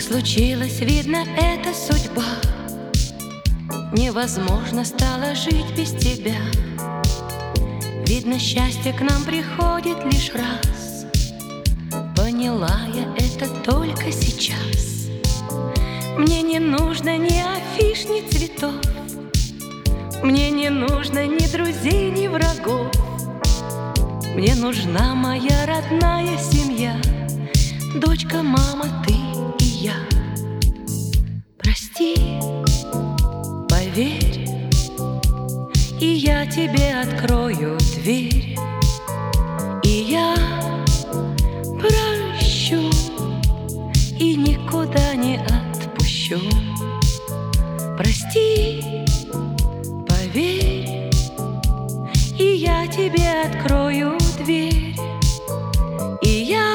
случилось, видно, это судьба. Невозможно стало жить без тебя. Видно, счастье к нам приходит лишь раз. Поняла я это только сейчас. Мне не нужно ни афиш, ни цветов. Мне не нужно ни друзей, ни врагов. Мне нужна моя родная семья. Дочка, мама, ты и я. Прости, поверь, и я тебе открою дверь. И я прощу, и никуда не отпущу. Прости, поверь, и я тебе открою дверь. И я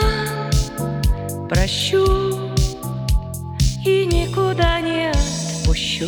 прощу, и никуда не отпущу.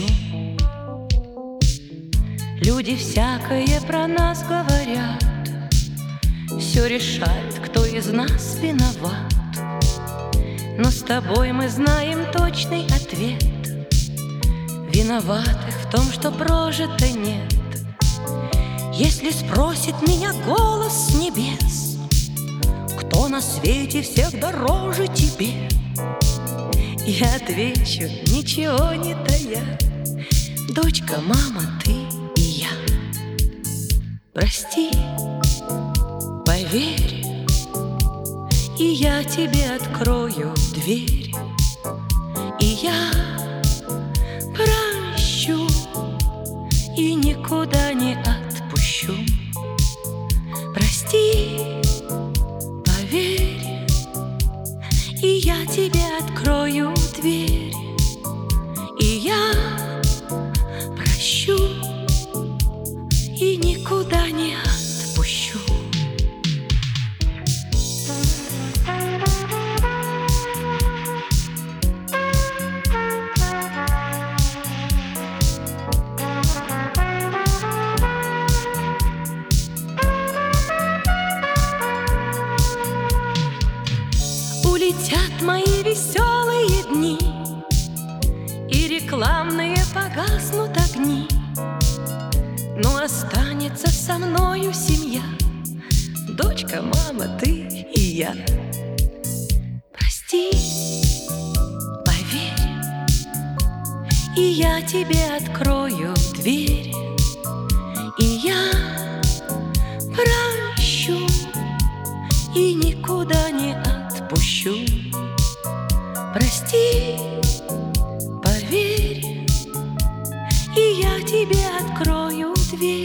Люди всякое про нас говорят, все решают, кто из нас виноват. Но с тобой мы знаем точный ответ. Виноватых в том, что прожито нет. Если спросит меня голос с небес, кто на свете всех дороже тебе, я отвечу, ничего не тая. Дочка, мама, ты и я. Прости, поверь, и я тебе открою дверь. И я прощу, и никуда не отпущу. Прости, поверь, и я тебе открою дверь. И я прощу, и никуда не отпущу. Улетят мои веселые дни, и рекламные погаснут огни, но останется со мною семья. Дочка, мама, ты и я. Прости, поверь, и я тебе открою дверь. И я прощу, и никуда не отпущу. Прости, поверь, и я тебе открою дверь.